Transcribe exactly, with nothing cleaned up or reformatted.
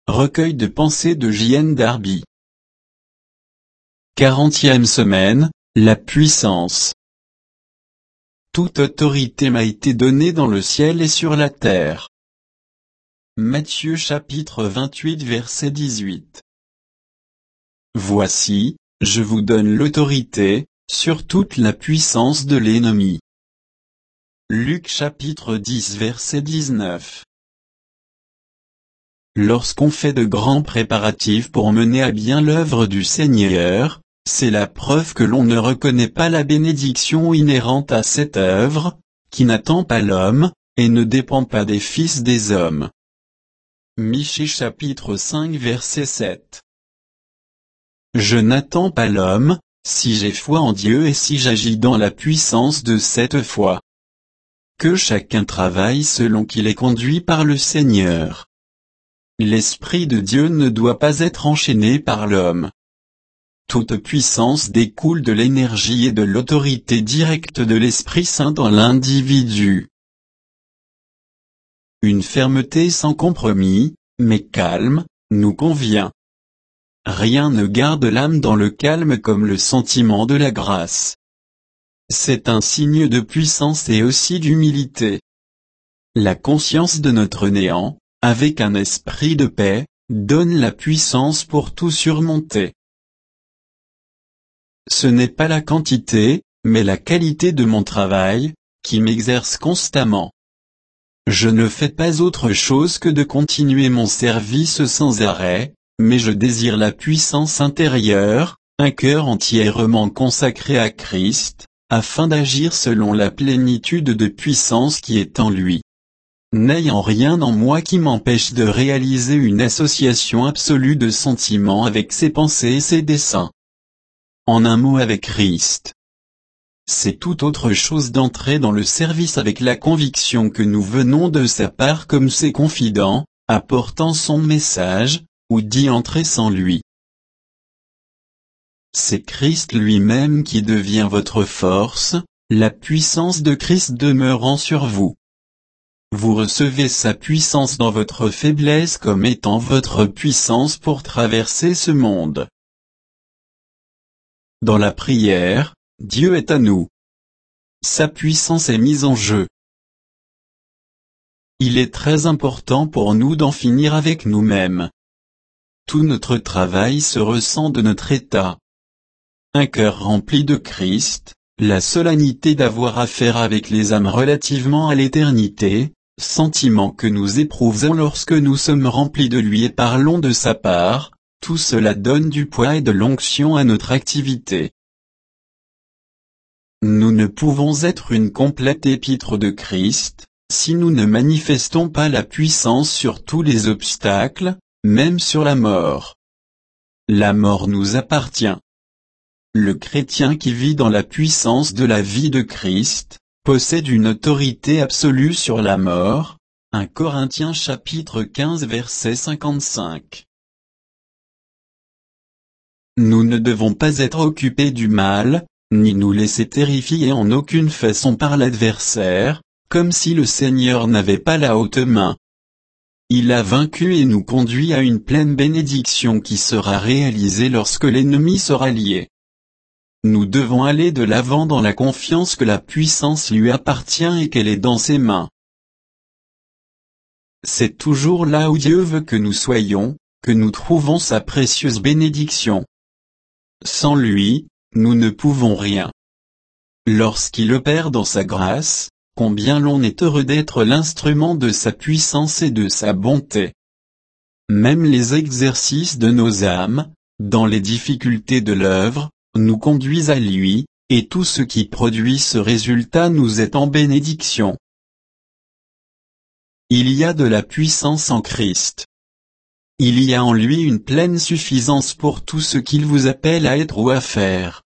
Recueil de pensées de J N Darby. Quarantième semaine, la puissance. Toute autorité m'a été donnée dans le ciel et sur la terre. Matthieu chapitre vingt-huit verset dix-huit. Voici, je vous donne l'autorité, sur toute la puissance de l'ennemi. Luc chapitre dix verset dix-neuf. Lorsqu'on fait de grands préparatifs pour mener à bien l'œuvre du Seigneur, c'est la preuve que l'on ne reconnaît pas la bénédiction inhérente à cette œuvre, qui n'attend pas l'homme, et ne dépend pas des fils des hommes. Michée chapitre cinq verset sept. Je n'attends pas l'homme, si j'ai foi en Dieu et si j'agis dans la puissance de cette foi. Que chacun travaille selon qu'il est conduit par le Seigneur. L'Esprit de Dieu ne doit pas être enchaîné par l'homme. Toute puissance découle de l'énergie et de l'autorité directe de l'Esprit Saint dans l'individu. Une fermeté sans compromis, mais calme, nous convient. Rien ne garde l'âme dans le calme comme le sentiment de la grâce. C'est un signe de puissance et aussi d'humilité. La conscience de notre néant, avec un esprit de paix, donne la puissance pour tout surmonter. Ce n'est pas la quantité, mais la qualité de mon travail, qui m'exerce constamment. Je ne fais pas autre chose que de continuer mon service sans arrêt, mais je désire la puissance intérieure, un cœur entièrement consacré à Christ, afin d'agir selon la plénitude de puissance qui est en lui. N'ayant rien en moi qui m'empêche de réaliser une association absolue de sentiments avec ses pensées et ses desseins. En un mot avec Christ. C'est tout autre chose d'entrer dans le service avec la conviction que nous venons de sa part comme ses confidents, apportant son message, ou d'y entrer sans lui. C'est Christ lui-même qui devient votre force, la puissance de Christ demeurant sur vous. Vous recevez sa puissance dans votre faiblesse comme étant votre puissance pour traverser ce monde. Dans la prière, Dieu est à nous. Sa puissance est mise en jeu. Il est très important pour nous d'en finir avec nous-mêmes. Tout notre travail se ressent de notre état. Un cœur rempli de Christ, la solennité d'avoir affaire avec les âmes relativement à l'éternité, sentiment que nous éprouvons lorsque nous sommes remplis de lui et parlons de sa part, tout cela donne du poids et de l'onction à notre activité. Nous ne pouvons être une complète épître de Christ, si nous ne manifestons pas la puissance sur tous les obstacles, même sur la mort. La mort nous appartient. Le chrétien qui vit dans la puissance de la vie de Christ, possède une autorité absolue sur la mort. un Corinthiens chapitre quinze verset cinquante-cinq. Nous ne devons pas être occupés du mal, ni nous laisser terrifier en aucune façon par l'adversaire, comme si le Seigneur n'avait pas la haute main. Il a vaincu et nous conduit à une pleine bénédiction qui sera réalisée lorsque l'ennemi sera lié. Nous devons aller de l'avant dans la confiance que la puissance lui appartient et qu'elle est dans ses mains. C'est toujours là où Dieu veut que nous soyons, que nous trouvons sa précieuse bénédiction. Sans lui, nous ne pouvons rien. Lorsqu'il opère dans sa grâce, combien l'on est heureux d'être l'instrument de sa puissance et de sa bonté. Même les exercices de nos âmes, dans les difficultés de l'œuvre, nous conduisent à lui, et tout ce qui produit ce résultat nous est en bénédiction. Il y a de la puissance en Christ. Il y a en lui une pleine suffisance pour tout ce qu'il vous appelle à être ou à faire.